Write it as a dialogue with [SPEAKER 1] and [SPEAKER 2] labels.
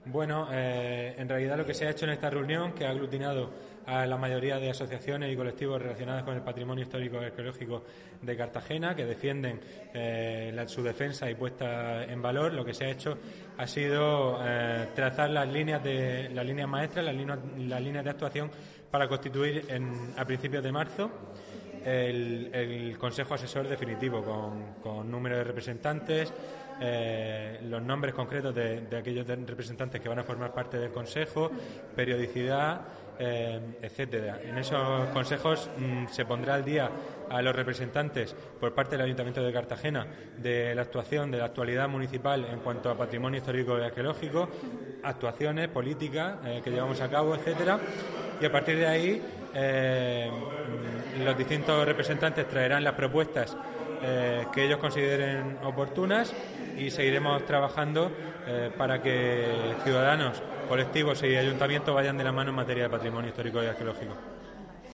[SPEAKER 1] Bueno, en realidad lo que se ha hecho en esta reunión, que ha aglutinado a la mayoría de asociaciones y colectivos relacionados con el patrimonio histórico y arqueológico de Cartagena, que defienden su defensa y puesta en valor, lo que se ha hecho ha sido trazar las líneas maestras, las líneas de actuación para constituir a principios de marzo el Consejo Asesor definitivo, con número de representantes, los nombres concretos de aquellos representantes que van a formar parte del Consejo, periodicidad, etcétera. En esos consejos se pondrá al día a los representantes por parte del Ayuntamiento de Cartagena de la actualidad municipal en cuanto a patrimonio histórico y arqueológico, actuaciones, políticas que llevamos a cabo, etcétera. Y a partir de ahí los distintos representantes traerán las propuestas que ellos consideren oportunas y seguiremos trabajando para que ciudadanos, colectivos y ayuntamientos vayan de la mano en materia de patrimonio histórico y arqueológico.